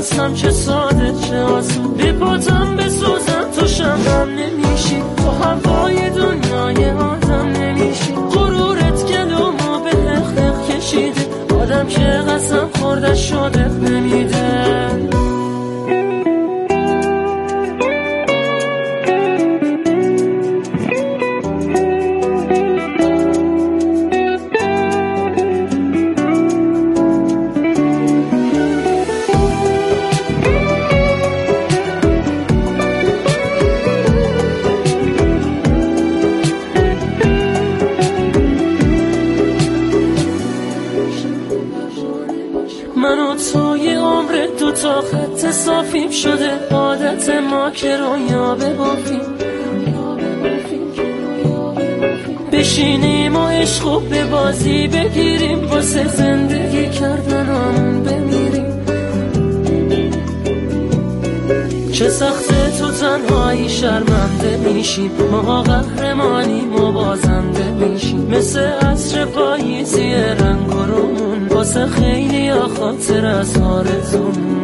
شکستم چه ساده چه آسون، بی پاتم بسوزم تو شمعم نمیشی، تو هوای دنیای آدم نمیشی. غرورت گلومو به حق کشیده، آدم که قسم خورده شده نمیده. تا خط صافیم شده عادت ما که رویا ببافیم، بشینیم و عشقو به بازی بگیریم، واسه زندگی کردنمون بمیریم. چه سخته تو تنهایی شرمنده میشیم، ما قهرمانیم و بازنده میشیم. مثل عصر پاییزی رنگ و رومون، واسه خیلی ها خاطر از آرزومون.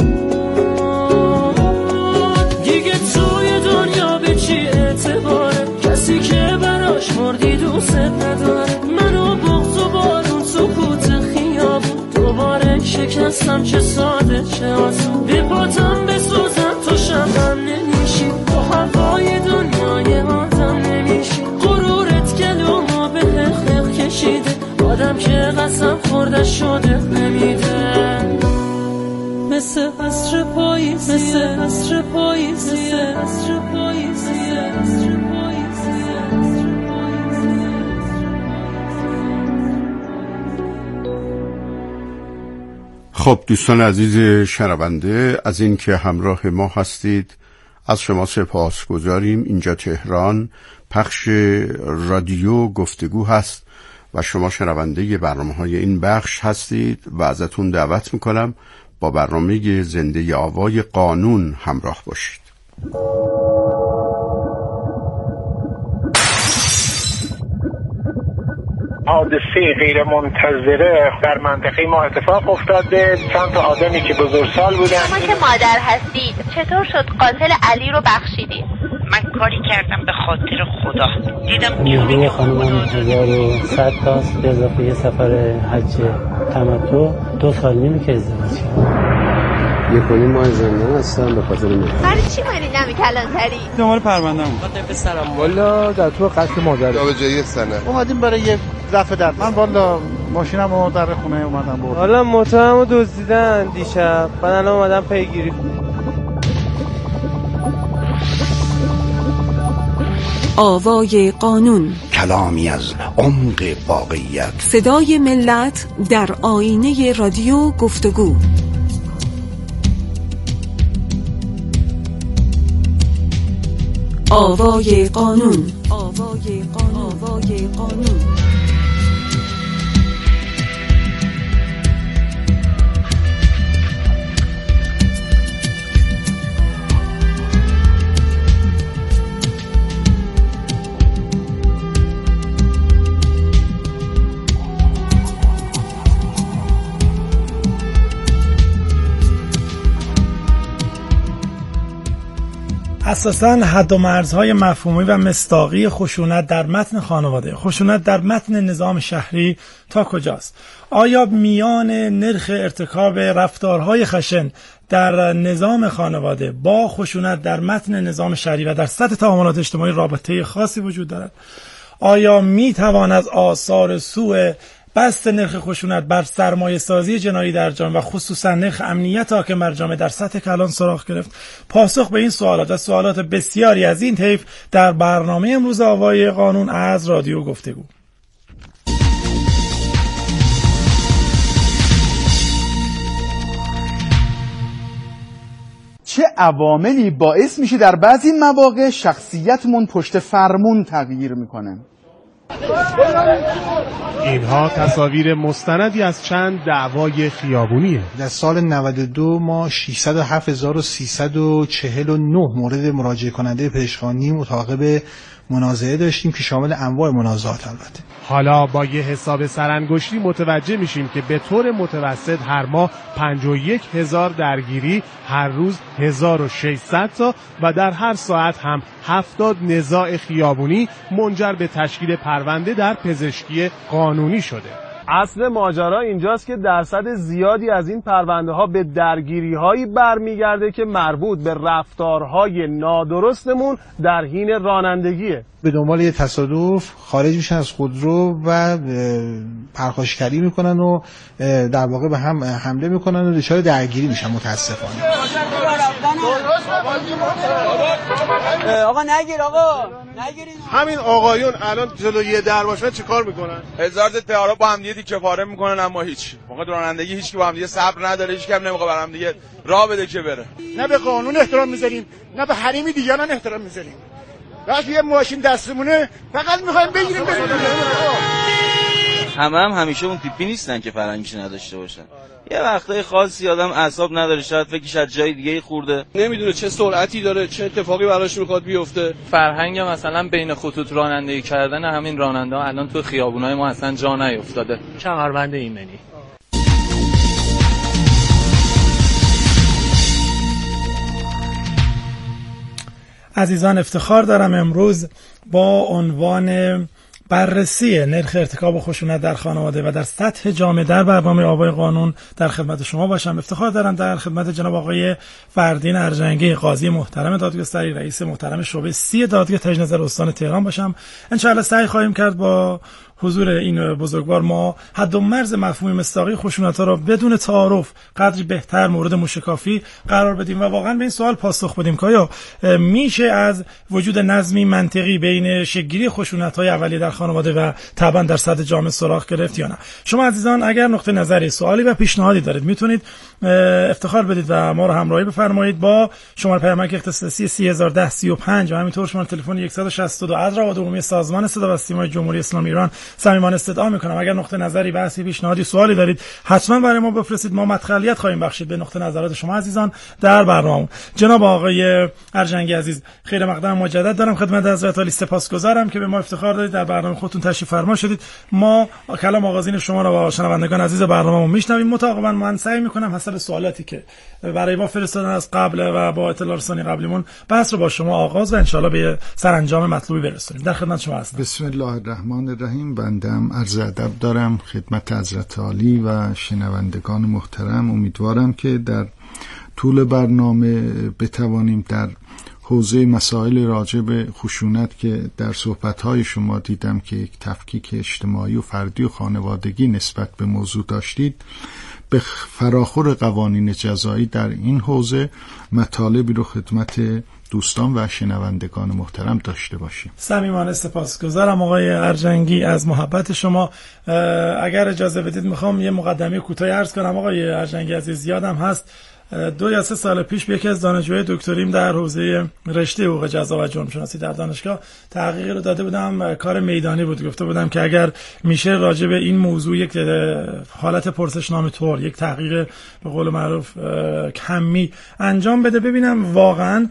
دیگه توی دنیا به چی اعتباره، کسی که براش مردی دوست نداره. منو بغض و بارون سکوت خیابون، دوباره شکستم چه ساده چه آسون، بی پاتم بسوزم تو شمعم نمیشی، تو هوای دنیای آدم نمیشی. غرورت گلومو به حق کشیده، آدم که قسم خورده شده نمیده. مثل عصر پاییزی، مثل عصر پاییزی، مثل عصر پاییزی، عصر پاییزی. خب دوستان عزیز شنونده، از این که همراه ما هستید از شما سپاسگزاریم. اینجا تهران، پخش رادیو گفتگو هست و شما شنونده برنامه‌های این بخش هستید و ازتون دعوت میکنم با برنامه زنده آوای قانون همراه باشید. حادثه غیر منتظره در منطقه ما اتفاق افتاده. چند تا آدمی که بزرگسال بودن. شما که مادر هستید چطور شد قاتل علی رو بخشیدید؟ من کاری کردم به خاطر خدا، دیدم نیروی خانمان 1100 تاست به اضافه یه سفر حج تمتع 2 سال نیمه که ازدواج کردم. 1.5 ماه زندان هستم به خاطر من. برای چی مالی نمی کلانتری؟ دنبال پرونده‌ام. خاطر سلام. والا در تو قصد مادر. جابجایی سنه. اومدیم برای یه رفع در. من والا ماشینمو در خونه اومدم برد. حالا موتورمو دزدیدن دیشب. من الان اومدم پیگیری. آوای قانون، کلامی از عمق واقعیت، صدای ملت در آینه رادیو گفتگو. آوای قانون، آوای قانون، آوای قانون. اساساً حد و مرزهای مفهومی و مصداقی خشونت در متن خانواده، خشونت در متن نظام شهری تا کجاست؟ آیا میان نرخ ارتکاب رفتارهای خشن در نظام خانواده با خشونت در متن نظام شهری و در سطح تعاملات اجتماعی رابطه خاصی وجود دارد؟ آیا میتوان از آثار سوء بست نرخ خشونت بر سرمایه سازی جنایی در جامعه و خصوصا نرخ امنیت حاکم بر جامعه در سطح کلان سراغ گرفت؟ پاسخ به این سوالات و سوالات بسیاری از این طیف در برنامه امروز آوای قانون از رادیو گفتگو. چه عواملی باعث میشه در بعضی مواقع شخصیتمون پشت فرمون تغییر میکنه؟ اینها تصاویر مستندی از چند دعوای خیابونیه. در سال 92 ما 607349 مورد مراجعه کننده پزشکانی متعاقب منازعه داشتیم که شامل انواع منازعات البته. حالا با یه حساب سرانگشتی متوجه میشیم که به طور متوسط هر ماه 51,000 درگیری، هر روز 1,600 تا و در هر ساعت هم 70 نزاع خیابونی منجر به تشکیل پرونده در پزشکی قانونی شده. اصل ماجرا اینجاست که درصد زیادی از این پرونده ها به درگیری هایی برمیگرده که مربوط به رفتارهای نادرستمون در حین رانندگیه. به دنبال یه تصادف خارج میشن از خودرو و پرخاشگری میکنن و در واقع به هم حمله میکنن و دچار درگیری میشن متاسفانه. آقا نگیر آقا نگیرین. همین آقایون الان جلوی در باشن چیکار میکنن؟ هزار تا پیاده با هم دیگه تیکه پاره میکنن، اما هیچ موقع رانندگی هیچ کی با هم دیگه صبر نداره، هیچ کم نمیخواد با هم دیگه راه بده که بره. نه به قانون احترام میذاریم نه به حریم دیگران احترام میذاریم. وقتی یه ماشین دستمونه فقط میخوایم بگیریم هم همیشه اون تیپی نیستن که فرهنگش نداشته باشن. یه وقتای خاصی آدم اعصاب نداره، شاید فکرش از جای دیگه خورده، نمیدونه چه سرعتی داره، چه اتفاقی براش میخواد بیفته. فرهنگ مثلا بین خطوط رانندگی کردن همین راننده‌ها الان تو خیابونای ما اصلا جا نیافتاده. کمربند ایمنی. عزیزان، افتخار دارم امروز با عنوان بررسی نرخ ارتکاب خشونت در خانواده و در سطح جامعه در برنامه آوای قانون در خدمت شما باشم. افتخار دارم در خدمت جناب آقای فردین ارجنگی، قاضی محترم دادگستری، رئیس محترم شعبه 30 دادگاه تجنظر استان تهران باشم. انشاءالله سعی خواهیم کرد با حضور این بزرگوار ما حد و مرز مفهوم مصداقی خشونت‌ها را بدون تعارف قدری بهتر مورد موشکافی قرار بدیم و واقعا به این سوال پاسخ بدیم که آیا میشه از وجود نظمی منطقی بین شکل‌گیری خشونت‌های اولیه در خانواده و طبعا در سطح جامعه سراغ گرفت یا نه. شما عزیزان اگر نقطه نظری، سوالی و پیشنهادی دارید میتونید افتخار بدید و ما رو همراهی بفرمایید با شماره پیامک اختصاصی 3010 35 و همینطور شماره تلفن 162 از روابط عمومی سازمان صدا و سیمای جمهوری اسلامی ایران صمیمانه استدعا میکنم. اگر نقطه نظری، بحثی، پیشنهادی، سوالی دارید حتما برای ما بفرستید. ما مدخلیت خواهیم بخشید به نقطه نظرات شما عزیزان در برنامه. جناب آقای ارجنگی عزیز، خیر مقدم مجدد دارم خدمت حضرت عالی. سپاسگزارم که به ما افتخار دادید در برنامه خودتون تشریف فرما شدید. ما کلام آغازین شما را با شنوندگان عزیز برنامه‌مون میشنویم. متعاقبا من سعی میکنم حسب سوالاتی که برای ما فرستادن از قبل و با اطلاع رسانی قبلیمون بحث رو با شما آغاز و ان شاءالله به سرانجام مطلوبی برسونیم. در خدمت شما هستم. بسم الله الرحمن الرحیم. بندم عرض ادب دارم خدمت حضرت عالی و شنوندگان محترم. امیدوارم که در طول برنامه بتوانیم در حوزه مسائل راجع به خشونت که در صحبت‌های شما دیدم که یک تفکیک اجتماعی و فردی و خانوادگی نسبت به موضوع داشتید، به فراخور قوانین جزایی در این حوزه مطالبی رو خدمت دوستان و شنوندگان محترم داشته باشیم. صمیمانه سپاسگزارم آقای ارجنگی از محبت شما. اگر اجازه بدید میخوام یه مقدمه کوتاهی عرض کنم. آقای ارجنگی عزیز، یادم هست 2 یا 3 سال پیش به یکی از دانشجوی دکتریم در حوزه رشته حقوق جزا و جرم شناسی در دانشگاه تحقیقی رو داده بودم. کار میدانی بود. گفته بودم که اگر میشه راجع به این موضوع یک حالت پرسشنامه طور، یک تحقیق به قول معروف کمی انجام بده، ببینم واقعا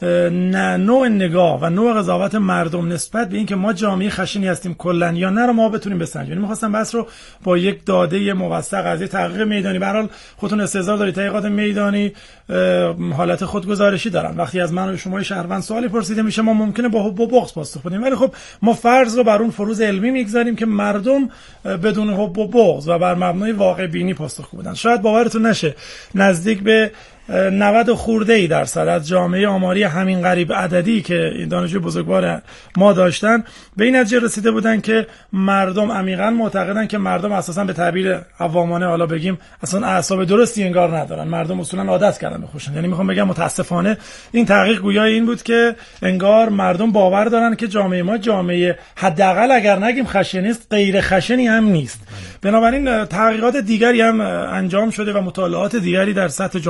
نوع نگاه و نوع قضاوت مردم نسبت به این که ما جامعه خشنی هستیم کلا یا نه رو ما بتونیم بسنجیم. یعنی می‌خواستم بحث رو با یک داده موثق از تحقیق میدانی، به هر حال خودتون استحضار دارید تحقیقات میدانی حالت خودگزارشی دارن. وقتی از من و شما شهروند سوالی پرسیده میشه ما ممکنه با بغض پاسخ بدیم، ولی خب ما فرض رو بر اون فروض علمی میگذاریم که مردم بدون حب و بغض و بر مبنای واقع بینی پاسخ بدن. شاید باورتون نشه نزدیک به 90 خورده درصد از جامعه آماری همین قریب عددی که این دانشجوی بزرگوار ما داشتن به این نتیجه رسیده بودن که مردم عمیقاً معتقدن که مردم اساساً به تعبیر عوامانه حالا بگیم اصلا اعصاب درستی انگار ندارن. مردم اصولاً عادت کردن به خشونت. یعنی میخوام بگم متاسفانه این تحقیق گویای این بود که انگار مردم باور دارن که جامعه ما جامعه حداقل اگر نگیم خشن نیست، غیر خشنی هم نیست. بنابراین تحقیقات دیگری هم انجام شده و مطالعات دیگری در سطح جامعه صورت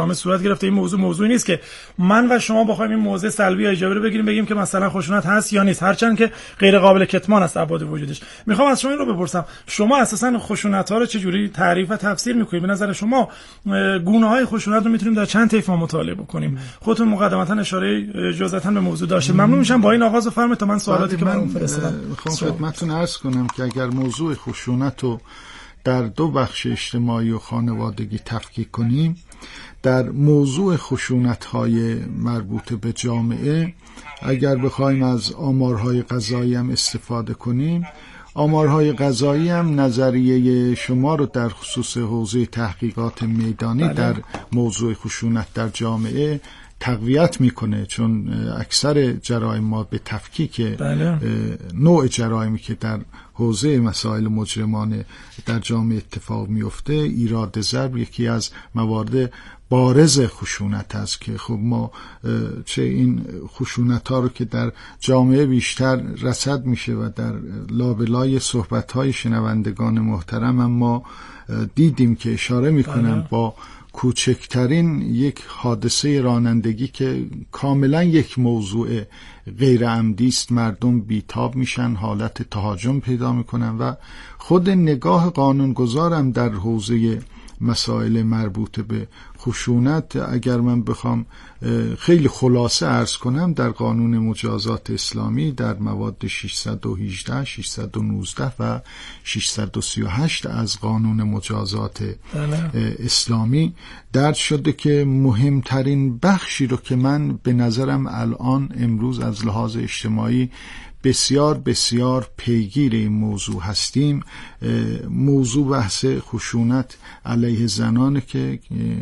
گرفته. این موضوع نیست که من و شما بخوایم این موضع سلبی یا ایجابی رو بگیریم بگیم که مثلا خشونت هست یا نیست، هرچند که غیر قابل کتمان است ابعاد وجودش. میخوام از شما این رو بپرسم، شما اساسا خشونت ها رو چه جوری تعریف و تفسیر میکنید؟ به نظر شما گونه های خشونت رو میتونیم در چند طیف ما مطالعه بکنیم؟ خودتون مقدمتا اشاره جزئیاً به موضوع داشتید. ممنون میشم با این آغاز بفرمایید تا من سوالاتی که من فرستادم میخوام خدمتتون عرض کنم که اگر موضوع خشونت رو در دو بخش اجتماعی و خانوادگی تفکیک کنیم، در موضوع خشونت‌های مربوط به جامعه اگر بخوایم از آمارهای قضایی هم استفاده کنیم، آمارهای قضایی هم نظریه شما رو در خصوص حوزه تحقیقات میدانی در موضوع خشونت در جامعه تقویت میکنه، چون اکثر جرایم ما به تفکیک نوع جرایمی که در حوزه مسائل مجرمانه در جامعه اتفاق میفته، ایراد ضرب یکی از موارد بارز خشونت است که خب ما چه این خشونت ها رو که در جامعه بیشتر رصد میشه و در لابلای صحبت های شنوندگان محترم هم ما دیدیم که اشاره میکنم با کوچکترین یک حادثه رانندگی که کاملا یک موضوع غیر عمدی است، مردم بیتاب میشن، حالت تهاجم پیدا میکنن و خود نگاه قانونگذارم در حوزه مسائل مربوط به خشونت، اگر من بخوام خیلی خلاصه عرض کنم، در قانون مجازات اسلامی در مواد 618 619 و 638 از قانون مجازات اسلامی درج شده که مهمترین بخشی رو که من به نظرم الان امروز از لحاظ اجتماعی بسیار بسیار پیگیر این موضوع هستیم، موضوع بحث خشونت علیه زنانه که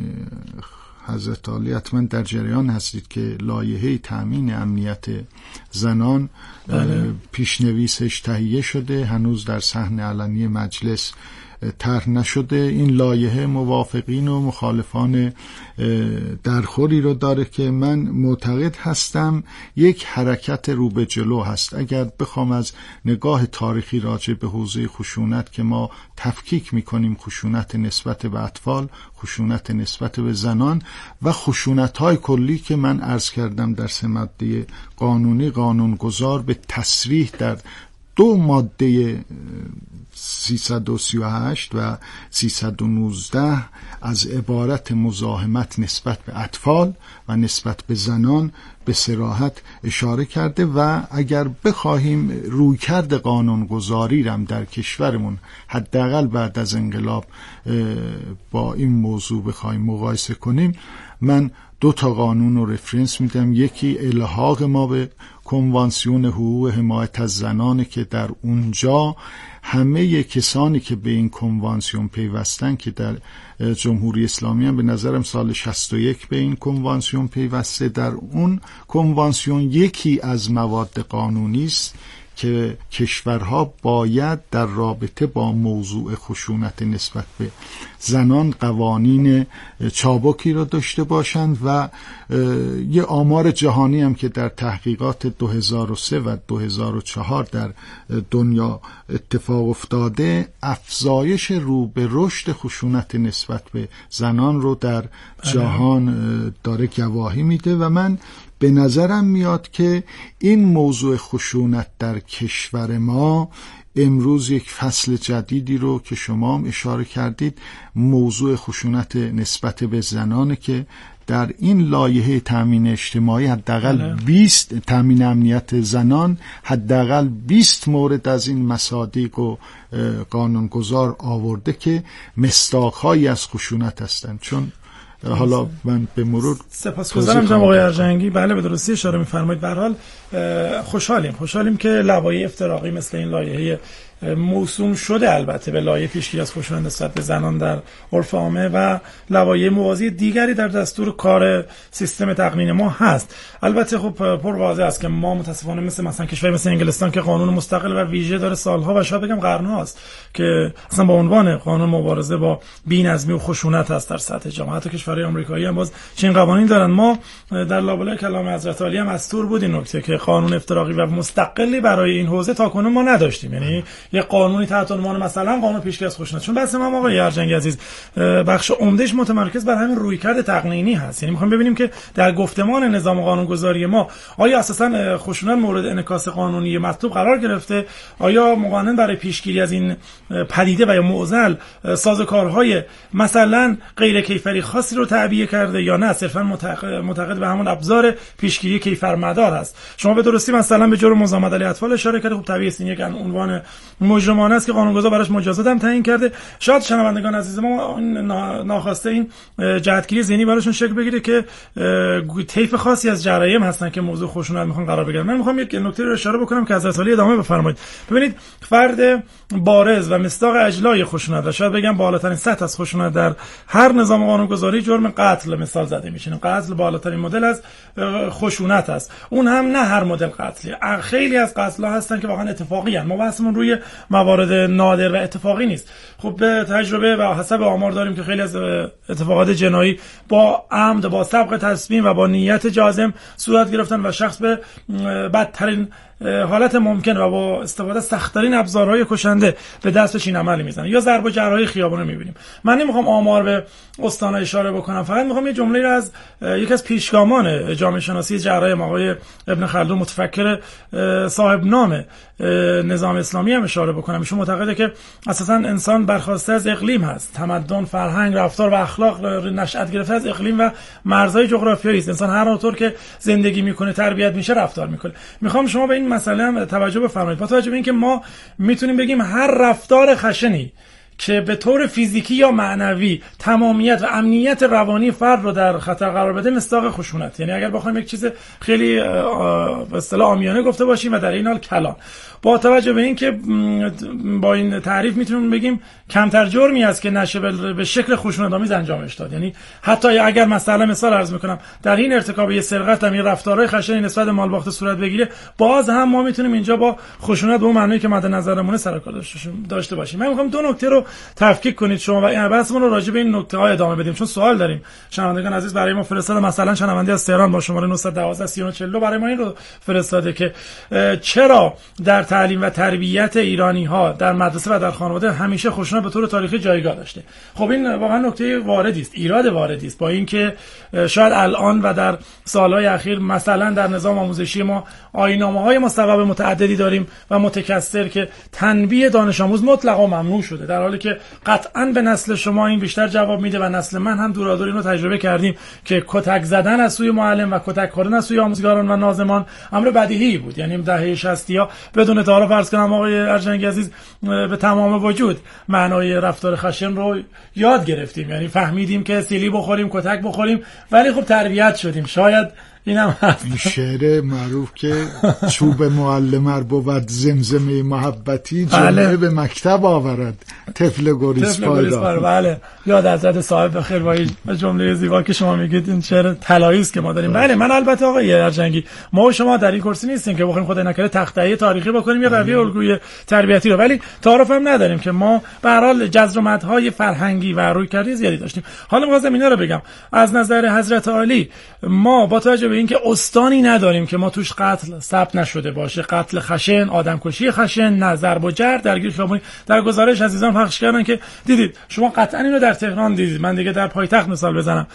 حضرت عالی حتما در جریان هستید که لایحه تأمین امنیت زنان پیشنویسش تهیه شده، هنوز در صحن علنی مجلس طرح نشده. این لایحه موافقین و مخالفان درخوری رو داره که من معتقد هستم یک حرکت رو به جلو هست. اگر بخوام از نگاه تاریخی راجع به حوزه خشونت که ما تفکیک میکنیم خشونت نسبت به اطفال، خشونت نسبت به زنان و خشونت‌های کلی که من عرض کردم در سه ماده قانونی، قانونگذار به تصریح در دو ماده 338 و 319 از عبارت مزاحمت نسبت به اطفال و نسبت به زنان به صراحت اشاره کرده و اگر بخواهیم رویکرد قانونگذاری رم در کشورمون حداقل بعد از انقلاب با این موضوع بخواهیم مقایسه کنیم، من دو تا قانون رو رفرنس میدم. یکی الحاق ما به کنوانسیون حقوق حمایت از زنانه که در اونجا همه کسانی که به این کنوانسیون پیوستن که در جمهوری اسلامی هم به نظرم سال 61 به این کنوانسیون پیوسته، در اون کنوانسیون یکی از مواد قانونی است که کشورها باید در رابطه با موضوع خشونت نسبت به زنان قوانین چابکی را داشته باشند و یه آمار جهانی هم که در تحقیقات 2003 و 2004 در دنیا اتفاق افتاده، افزایش رو به رشد خشونت نسبت به زنان رو در جهان داره گواهی میده و من به نظرم میاد که این موضوع خشونت در کشور ما امروز یک فصل جدیدی رو که شما هم اشاره کردید، موضوع خشونت نسبت به زنانه که در این لایحه تامین اجتماعی حداقل 20 تامین امنیت زنان حداقل 20 مورد از این مصادیق و قانونگذار آورده که مصداق‌هایی از خشونت هستند. چون حالا من به مرور سپاسگزارم جناب آقای ارجنگی. بله به درستی اشاره می‌فرمایید. به هر حال خوشحالیم که لوایح افتراقی مثل این لایحه موسوم شده البته به لایحه پیشگیری از خشونت نسبت به زنان در عرف عامه و لوایح موازی دیگری در دستور کار سیستم تقنین ما هست. البته خب پر واضح است که ما متاسفانه مثلا کشوری مثل انگلستان که قانون مستقل و ویژه داره سالها و شاید بگم قرن‌هاست که اصلا با عنوان قانون مبارزه با بی‌نظمی و خشونت است در سطح جامعه. حتی کشورهای آمریکایی هم باز چنین قوانین دارن. ما در لابلای کلام حضرت عالی هم مستور بود این نکته که قانون افتراقی و مستقلی برای این حوزه تاکنون ما نداشتیم. یعنی یه قانونی تحت عنوان مثلا قانون پیشگیری از خشونت. چون بحث ما آقای ارجنگی عزیز بخش عمدهش متمرکز بر همین رویکرد تقنینی هست. یعنی میخوام ببینیم که در گفتمان نظام قانونگذاری ما آیا اساسا خشونت مورد انعکاس قانونی مطلوب قرار گرفته، آیا مقنن برای پیشگیری از این پدیده و یا معضل سازوکارهای مثلا غیر کیفری خاصی رو تعبیه کرده یا نه صرفا معتقد به همون ابزار پیشگیری کیفرمدار است. شما به درستی مثلا به جرم مزاحمت علیه اطفال اشاره کردید. خب طبیعی است این یک عنوان مجرمانه است که قانونگذار براش مجازات هم تعیین کرده. شاید شنوندگان عزیز ما ناخواسته این جهتگیری ذهنی براشون شکل بگیره که طیف خاصی از جرایم هستن که موضوع خشونت میخوان قرار بگیرن. من میخوام یک نکته رو اشاره بکنم که حضرت علی ادامه بفرمایید. ببینید فرد بارز و مصداق اجلای خشونت و شاید بگم بالاترین سطح از خشونت در هر نظام قانونگذاری جرم قتل مثال زده میشه. قتل بالاترین مدل از خشونت است. اون هم نه هر مدل قتلی. خیلی از قتل‌ها هستن که واقعا اتفاقی ان. ما بحثمون روی موارد نادر و اتفاقی نیست. خب به تجربه و حسب آمار داریم که خیلی از اتفاقات جنایی با عمد، با سبق تصمیم و با نیت جازم صورت گرفتن و شخص به بدترین حالت ممکن و با استفاده سخت‌ترین ابزارهای کشنده به دستش این عمل میزنه. یا ضرب و جراحی خیابانی میبینیم. من نمیخوام آمار به استان اشاره بکنم، فقط میخوام یه جمله رو از یکی از پیشگامان جامعه شناسی جراحی آقای ابن خلدون متفکر صاحب نام نظام اسلامی هم اشاره بکنم. ایشون معتقده که اساسا انسان برخواسته از اقلیم هست. تمدن، فرهنگ، رفتار و اخلاق نشأت گرفته از اقلیم و مرزهای جغرافیایی است. انسان هر طور که زندگی میکنه، تربیت میشه، رفتار میکنه. میخوام شما به این مسئله هم توجه بفرمایید. با توجه به اینکه ما میتونیم بگیم هر رفتار خشنی که به طور فیزیکی یا معنوی تمامیت و امنیت روانی فرد رو در خطر قرار بده مصداق خشونت. یعنی اگر بخوایم یک چیز خیلی به اصطلاح عامیانه گفته باشیم و در این حال کلان، با توجه به این که با این تعریف میتونیم بگیم کمتر جرمی است که نشه به شکل خشونت‌آمیز انجامش داد. یعنی حتی اگر مثال عرض میکنم در این ارتکاب یه سرقت هم یه رفتارهای خشنی نسبت مال باخته صورت بگیره، باز هم ما میتونیم اینجا با خشونت به اون معنی که مد نظرمون سر کار داشته باشیم. من میخوام دو نکته رو تفکیک کنید شما و بحثمون رو راجع به این نکته‌ها ادامه بدیم، چون سوال داریم. شنوندگان عزیز برای ما فرستاده، مثلا شنونده از تهران با شماره 912 3942 برای ما این رو فرستاده که چرا در تعلیم و تربیت ایرانی‌ها در مدرسه و در خانواده همیشه خشونت به طور تاریخی جایگاه داشته. خب این واقعا نکته واردی است، ایراد واردی است، با اینکه شاید الان و در سالهای اخیر مثلا در نظام آموزشی ما آیین‌نامه‌های مستوب متعددی داریم و متکثر که تنبیه دانش آموز مطلقاً ممنوع شده، در حالی که قطعاً به نسل شما این بیشتر جواب میده و نسل من هم دورادور اینو تجربه کردیم که کتک زدن از سوی معلم و کتک خوردن از سوی آموزگاران و ناظمان امر بدیهی بود. یعنی دهه 60 بدون تعارف عرض کنم آقای ارجنگی عزیز به تمام وجود معنای رفتار خشن رو یاد گرفتیم. یعنی فهمیدیم که سیلی بخوریم، کتک بخوریم، ولی خب تربیت شدیم. شاید اینم هست. این شعر معروف که چوب معلم بود زمزمه محبتی جمعه به مکتب آورد طفل گریز پایدار. بله، یاد حضرت صاحب بخیر با این جمله زیبا که شما میگید این شعر طلایی است که ما داریم. بله، من البته آقای ارجنگی ما و شما در این کرسی نیستیم که بخوایم خدای نکرده تخطئه تاریخی بکنیم یا رویه الگوی تربیتی رو، ولی تعارف هم نداریم که ما به هر حال جذر و مدهای فرهنگی و رویکردی زیادی داشتیم. حالا می‌خواستم اینا رو بگم. از نظر حضرت عالی ما با توجه به اینکه استانی نداریم که ما توش قتل ثبت نشده باشه، قتل خشن، آدمکشی خشن، نه ضرب و جرح درگیر خیابانی. در گزارش عزیزان پخش کردن که دیدید، شما قطعا اینو در تهران دیدید، من دیگه در پایتخت مثال بزنم،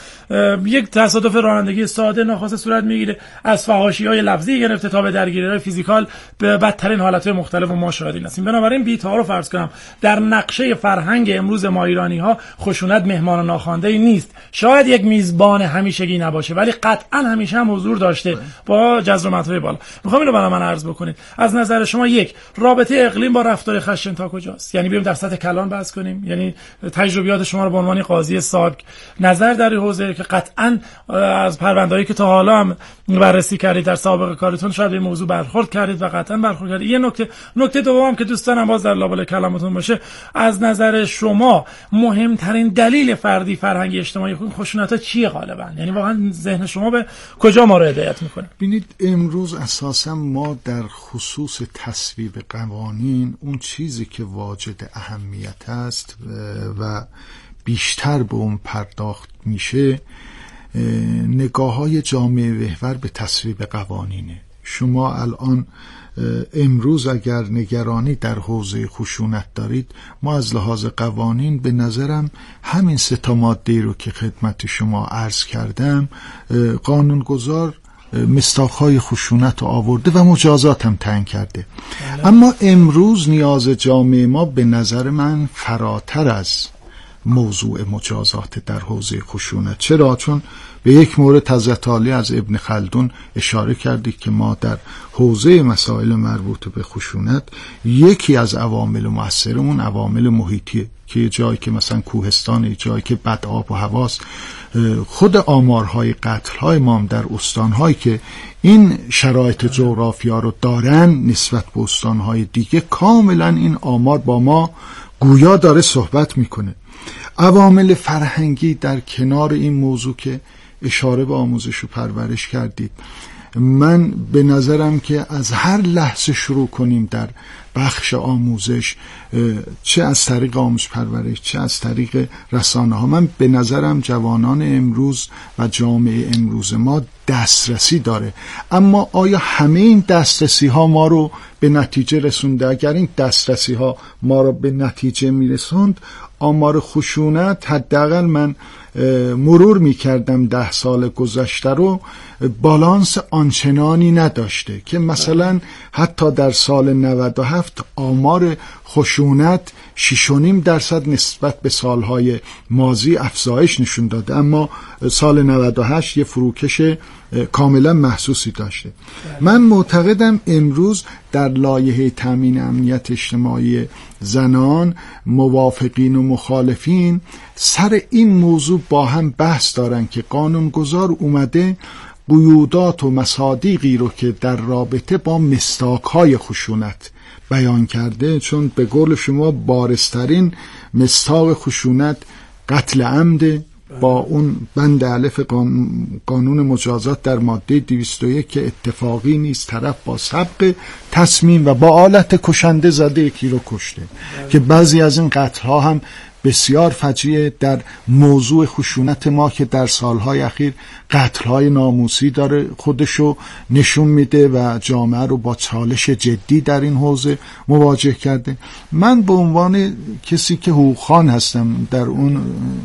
یک تصادف رانندگی ساده ناخواسته صورت میگیره، از فحاشی‌های لفظی گرفته تا به درگیری‌های فیزیکال به بدترین حالت‌های مختلف ما شاهدین هستیم. بنابراین بی‌تعارف عرض کنم در نقشه فرهنگ امروز ما ایرانی‌ها خشونت مهمان ناخوانده نیست. شاید یک میزبان همیشگی نباشه، ولی قطعا همیشه هم حضور داشته با جذر و مدهای بالا. میخوام اینو برای من عرض بکنید. از نظر شما یک، رابطه اقلیم با رفتار خشن تا کجاست؟ یعنی بریم در سطح کلان بحث کنیم، یعنی تجربیات شما رو به عنوان قاضی صاحب نظر در این حوزه که قطعا از پرونده‌ای که تا حالا هم بررسی کردید در سابقه کارتون شاید به موضوع برخورد کردید و قطعا برخورد کردید. یه نکته دوم که دوستانم باز در لابلای کلامتون باشه، از نظر شما مهمترین دلیل فردی فرهنگی اجتماعی خشونت‌ها چیه غالبا؟ یعنی واقعا ذهن شما به کجا ما رو هدایت میکنه؟ ببینید، امروز اساسا ما در خصوص تصویب قوانین اون چیزی که واجد اهمیت است و بیشتر به اون پرداخت میشه نگاه‌های جامعه محور به تصویب قوانینه. شما الان امروز اگر نگرانی در حوزه خشونت دارید، ما از لحاظ قوانین به نظرم همین 3 ماده رو که خدمت شما عرض کردم قانونگذار مصداق‌های خشونت رو آورده و مجازات هم تعیین کرده. اما امروز نیاز جامعه ما به نظر من فراتر از موضوع مجازات در حوزه خشونت. چرا؟ چون به یک مورد حضرت عالی از ابن خلدون اشاره کردید که ما در حوزه مسائل مربوط به خشونت یکی از عوامل مؤثرمون عوامل محیطیه که جایی که مثلا کوهستان، جایی که بد آب و هواست، خود آمارهای قتل‌های ما هم در استان‌هایی که این شرایط جغرافیا رو دارن نسبت به استان‌های دیگه کاملا این آمار با ما گویا داره صحبت میکنه. عوامل فرهنگی در کنار این موضوع که اشاره به آموزش و پرورش کردید، من به نظرم که از هر لحظه شروع کنیم در بخش آموزش، چه از طریق آموزش پرورش چه از طریق رسانه ها، من به نظرم جوانان امروز و جامعه امروز ما دسترسی داره. اما آیا همه این دسترسی ها ما رو به نتیجه رسونده؟ اگر این دسترسی ها ما رو به نتیجه میرسوند، آمار خشونت حداقل من مرور میکردم 10 سال گذشته رو بالانس آنچنانی نداشته که مثلا حتی در سال 97 آمار خشونت 6.5% نسبت به سالهای ماضی افزایش نشون داده، اما سال 98 یه فروکش کاملا محسوسی داشته. من معتقدم امروز در لایحه تامین امنیت اجتماعی زنان موافقین و مخالفین سر این موضوع با هم بحث دارن که قانونگذار اومده قیودات و مصادیقی رو که در رابطه با مصداق‌های خشونت بیان کرده، چون به قول شما بارزترین مصداق خشونت قتل عمد با اون بند الف قانون مجازات در ماده 201 که اتفاقی نیست، طرف با سبق تصمیم و با آلت کشنده زده یکی رو کشته، که بعضی از این قتل ها هم بسیار فجیعه در موضوع خشونت ما که در سالهای اخیر قتل‌های ناموسی داره خودشو نشون میده و جامعه رو با چالش جدی در این حوزه مواجه کرده. من به عنوان کسی که حقوقخوان هستم در اون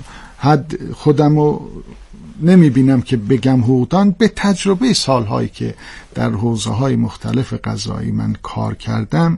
حد خودمو نمیبینم که بگم حقوقدان، به تجربه سالهایی که در حوزه‌های مختلف قضایی من کار کردم،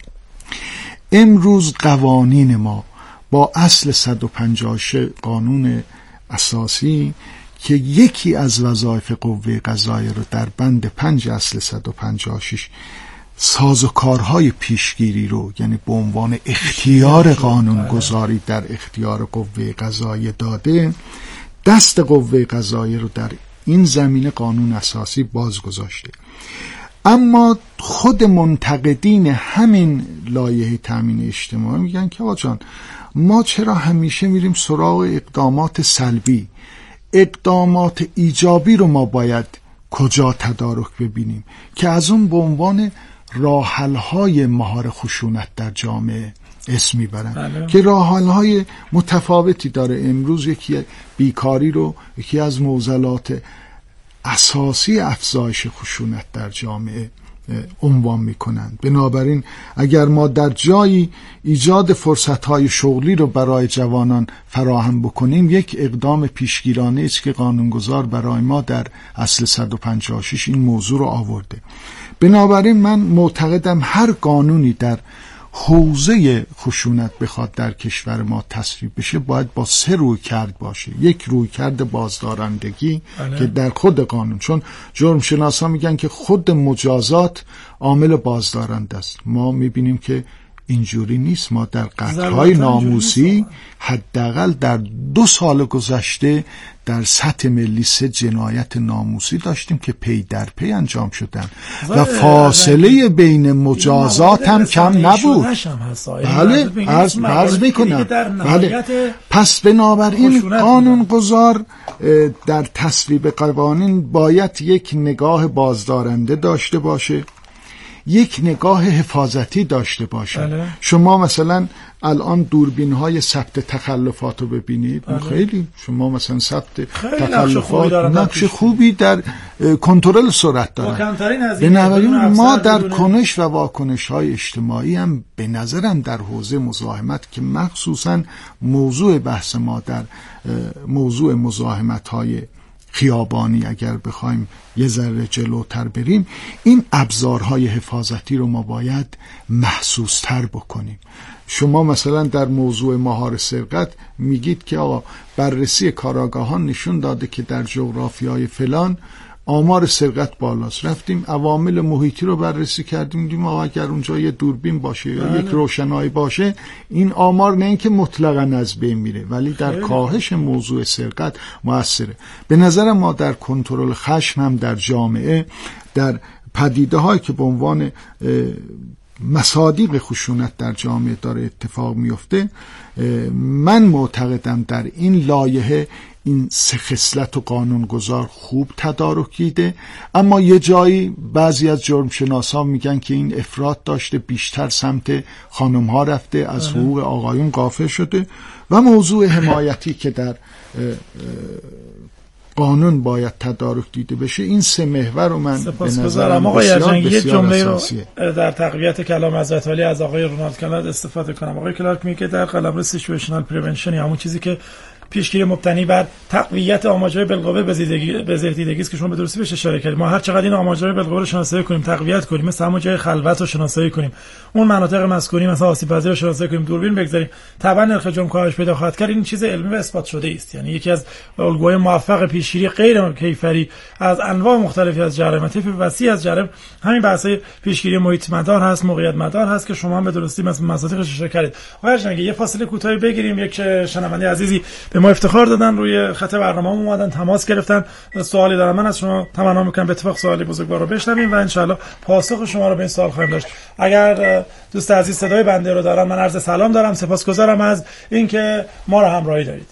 امروز قوانین ما با اصل 156 قانون اساسی که یکی از وظایف قوه قضاییه رو در بند 5 اصل 156 سازوکارهای پیشگیری رو، یعنی به عنوان اختیار قانونگذاری در اختیار قوه قضاییه داده، دست قوه قضاییه رو در این زمینه قانون اساسی باز گذاشته. اما خود منتقدین همین لایحه تامین اجتماعی میگن که آقا جان، ما چرا همیشه میریم سراغ اقدامات سلبی؟ اقدامات ایجابی رو ما باید کجا تدارک ببینیم که از اون به عنوان راحل‌های مهار خشونت در جامعه اسم میبرن که راحل‌های متفاوتی داره. امروز یکی بیکاری رو یکی از معضلات اساسی افزایش خشونت در جامعه عنوان میکنند. بنابراین اگر ما در جایی ایجاد فرصت‌های شغلی رو برای جوانان فراهم بکنیم، یک اقدام پیشگیرانه است که قانونگذار برای ما در اصل 156 این موضوع رو آورده. بنابراین من معتقدم هر قانونی در حوزه خشونت بخواد در کشور ما تصویب بشه باید با 3 رویکرد باشه. یک رویکرد بازدارندگی که در خود قانون، چون جرم شناسا میگن که خود مجازات عامل بازدارنده است، ما میبینیم که اینجوری نیست. ما در قتل‌های ناموسی حداقل در 2 سال گذشته در سطح ملی 3 جنایت ناموسی داشتیم که پی در پی انجام شدن و فاصله بین مجازات هم کم نبود. بله، عرض میکنم. بله، پس بنابراین قانونگذار در تصویب قوانین باید یک نگاه بازدارنده داشته باشه، یک نگاه حفاظتی داشته باشه. بله. شما مثلا الان دوربین های ثبت تخلفات رو ببینید. بله. خیلی شما مثلا ثبت تخلفات نقش خوبی در کنترل سرعت دارن. بنابراین ما در کنش و واکنش های اجتماعی هم به نظرم در حوزه مزاحمت که مخصوصا موضوع بحث ما در موضوع مزاحمت های خیابانی اگر بخوایم یه ذره جلوتر بریم، این ابزارهای حفاظتی رو ما باید محسوس‌تر بکنیم. شما مثلا در موضوع مهار سرقت میگید که آقا بررسی کارآگاهان نشون داده که در جغرافیای فلان آمار سرقت بالاست. رفتیم عوامل محیطی رو بررسی کردیم، دیدیم آقا اگر اونجا یه دوربین باشه یا یک روشنایی باشه این آمار نه اینکه مطلقاً از بین میره ولی در کاهش موضوع سرقت موثره. به نظر ما در کنترل خشم هم در جامعه، در پدیده هایی که به عنوان مصادیق خشونت در جامعه داره اتفاق میفته، من معتقدم در این لایحه این سه خصلت و قانونگذار خوب تدارک دیده، اما یه جایی بعضی از جرمشناسان میگن که این افراط داشته، بیشتر سمت خانم ها رفته، از حقوق آقایون غافل شده و موضوع حمایتی که در قانون باید تدارک دیده بشه. این سه محور رو من به نظرم آقای ارجنگی یه جمله رو اساسیه. در تقویت کلام حضرت علی از آقای رونالد کلارک استفاده کنم. آقای کلارک میگه در قلمرو سیچویشنال پریونشن، همون چیزی که پیشگیری مبتنی بر تقویت آماج‌های بالقوه بزهدیدگی است که شما به درستی بهش اشاره کردید. ما هر چقدر این آماج‌های بالقوه رو شناسایی کنیم، تقویت کنیم، مثلا همون جای خلوت رو شناسایی کنیم، اون مناطق مسکونی مثلا آسیب‌پذیر رو شناسایی کنیم، دوربین بگذاریم، طبعا نرخ جرم کاهش پیدا خواهد کرد. این چیز علمی و اثبات شده است. یعنی یکی از الگوهای موفق پیشگیری غیر کیفری از انواع مختلفی از جرایم، طیف وسیع از جرایم، همین بحث‌های پیشگیری محیط مدار هست، موقعیت مدار هست که شما به درستی مثلا مصادیقش اشاره کردید. آقای ارجنگی یه فاصله کوتاهی بگیریم. یک شنونده عزیزی به ما افتخار دادن، روی خط برنامه‌مون اومدن، تماس گرفتن، سوالی دارن. من از شما تمنا می‌کنم به اتفاق سوالی بزرگوار رو بشنویم و انشالله پاسخ شما رو به این سوال خواهیم داشت. اگر دوست عزیز صدای بنده رو دارن، من عرض سلام دارم. سپاسگزارم از اینکه ما رو همراهی دارید.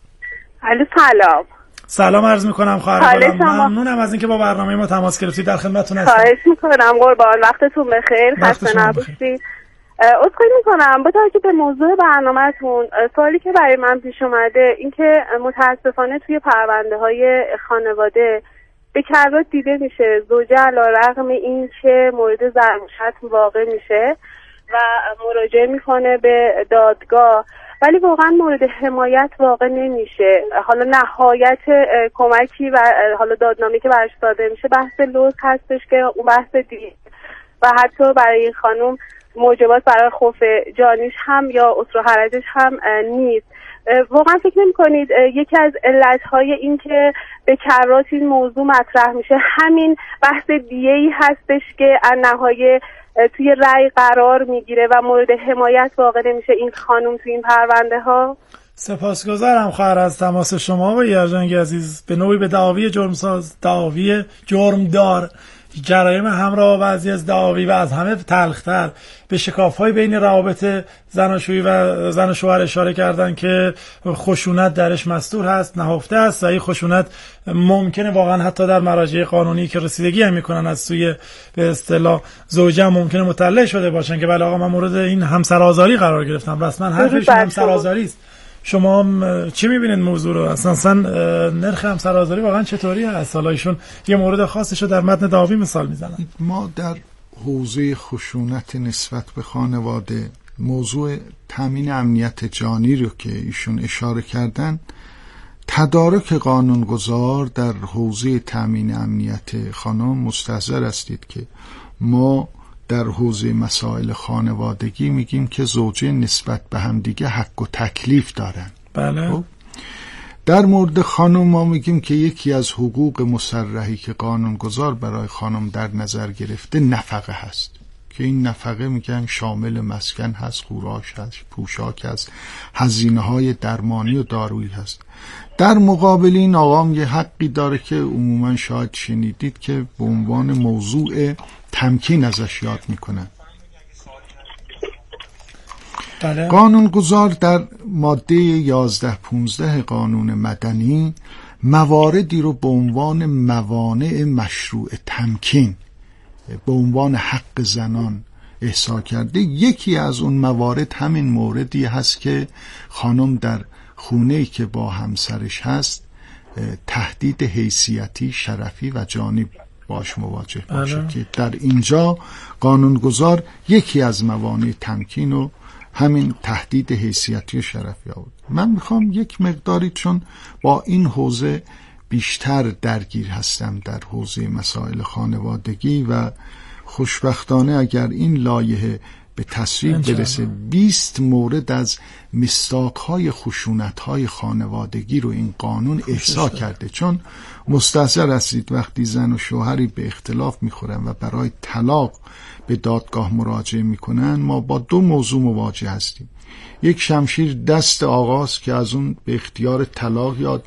الو سلام. سلام عرض می‌کنم خواهر. ممنونم از اینکه با برنامه ما تماس گرفتید. در خدمتتون هستم. خواهش می‌کنم قربان. وقتتون بخیر. خسته نباشید. عذرخواهی میکنم با توجه به موضوع برنامه‌تون. سوالی که برای من پیش اومده این که متاسفانه توی پرونده های خانواده به کرات دیده میشه زوجه علیرغم این که مورد ضرر واقع میشه و مراجعه میکنه به دادگاه ولی واقعا مورد حمایت واقع نمیشه. حالا نهایت کمکی و حالا دادنامه‌ای که براش داده میشه بحث لوز هستش که اون بحث دیگه و حتی برای این خانم موجبات برای خوف جانیش هم یا اسر و حرجش هم نیست. واقعا فکر نمی کنید یکی از علتهای این که به کرات این موضوع مطرح میشه همین بحث دیه‌ای هستش که نهایت توی رأی قرار میگیره و مورد حمایت واقع نمیشه این خانم توی این پرونده ها؟ سپاسگزارم خواهر از تماس شما و ارجنگی عزیز. به نوعی به دعاوی جرمساز، دعاوی جرمدار، جرایم همراه و بعضی از دعاوی و از همه تلختر به شکاف‌های بین روابط زناشویی و زن و شوهر اشاره کردن که خشونت درش مستور هست، نهفته است و این خشونت ممکنه واقعا حتی در مراجع قانونی که رسیدگی هم میکنن از سوی به اصطلاح زوجه ممکنه مطلع شده باشن که بله آقا من مورد این همسرآزاری قرار گرفتم، رسما حرفشون همسرآزاری است. شما چی میبینید موضوع رو؟ اصلا نرخ همسرآزاری واقعا چطوری هست؟ حالا ایشون یه مورد خاصش رو در متن دعاوی مثال میزنن. ما در حوزه خشونت نسبت به خانواده موضوع تامین امنیت جانی رو که ایشون اشاره کردن، تدارک قانونگذار در حوزه تامین امنیت خانم مستحضر استید که ما در حوزه مسائل خانوادگی میگیم که زوجه نسبت به همدیگه حق و تکلیف دارن. بله. در مورد خانم ما میگیم که یکی از حقوق مصرحی که قانونگذار برای خانم در نظر گرفته نفقه هست که این نفقه میگن شامل مسکن هست، خوراک هست، پوشاک هست، هزینه‌های درمانی و دارویی هست. در مقابل این آقام یه حقی داره که عموما شاید شنیدید که به عنوان موضوع تمکین ازش یاد میکنن. بله. قانونگذار در ماده 11-15 قانون مدنی مواردی رو به عنوان موانع مشروع تمکین به عنوان حق زنان احصا کرده. یکی از اون موارد همین موردی هست که خانم در خونه‌ای که با همسرش هست تهدید حیثیتی، شرفی و جانی باش مواجه باشه که در اینجا قانونگذار یکی از موانع تمکین و همین تهدید حیثیتی و شرفی بود. من میخوام یک مقداری، چون با این حوزه بیشتر درگیر هستم در حوزه مسائل خانوادگی و خوشبختانه اگر این لایحه به تصویب برسه 20 مورد از مصداق‌های خشونت‌های خانوادگی رو این قانون احصا کرده. چون مستحضر هستید وقتی زن و شوهری به اختلاف میخورن و برای طلاق به دادگاه مراجعه میکنن، ما با دو موضوع مواجه هستیم. یک، شمشیر دست آقاست که از اون به اختیار طلاق یا